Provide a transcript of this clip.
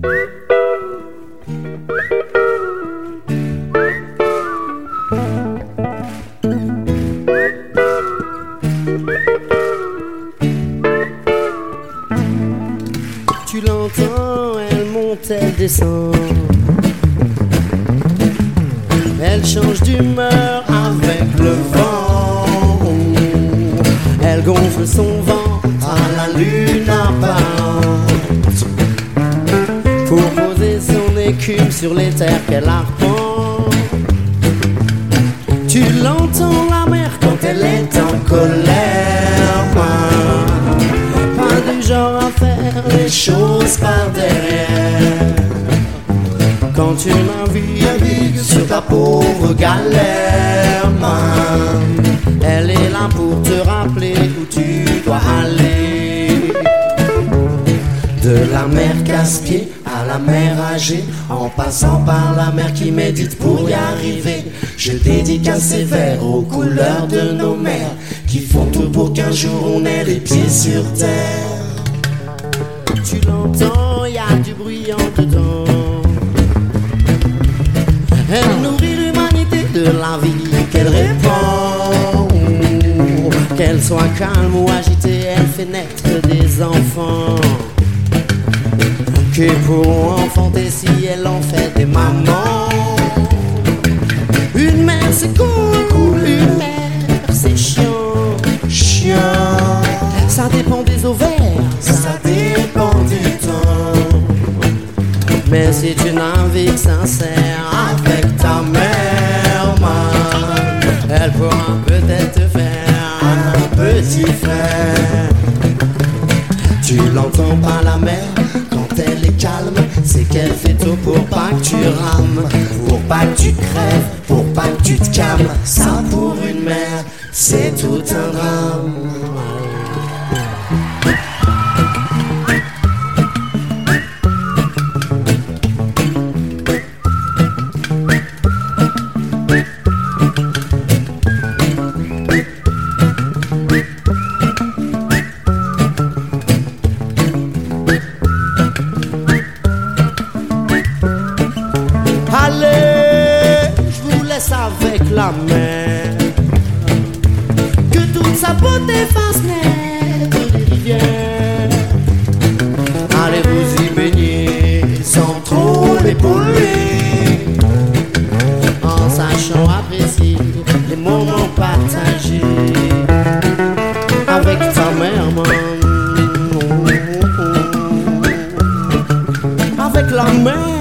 Tu l'entends, elle monte, elle descend. Elle change d'humeur avec le vent. Elle gonfle son vent à la lune apparente pour poser son écume sur les terres qu'elle arpente. Tu l'entends la mer quand elle est en colère, pas du genre à faire les choses par derrière. Quand tu navigues sur ta pauvre galère, elle est là pour te rappeler où tu dois aller. De la mer Caspier à la mer Âgée, en passant par la mer qui médite pour y arriver, je dédicace ces vers aux couleurs de nos mers qui font tout pour qu'un jour on ait les pieds sur terre. Tu l'entends, y a du bruit en dedans. Elle nourrit l'humanité de la vie qu'elle répand. Qu'elle soit calme ou agitée, elle fait naître des enfants qui pourront enfanter si elle en fait des mamans. Une mère c'est cool, une mère c'est chiant, chiant. Ça dépend des ovaires, ça dépend du temps. Mais si tu navigues sincère avec ta mère, elle pourra peut-être te faire un petit frère. Tu l'entends par la mer quand elle est calme, c'est qu'elle fait tout pour pas que tu rames, pour pas que tu crèves, pour pas que tu te calmes. Ça pour une mère, c'est tout un drame. Allez, je vous laisse avec la mer, que toute sa beauté fasse naître des rivières. Allez vous y baigner sans trop les polluer, en sachant apprécier les moments partagés avec ta mère, avec la mer.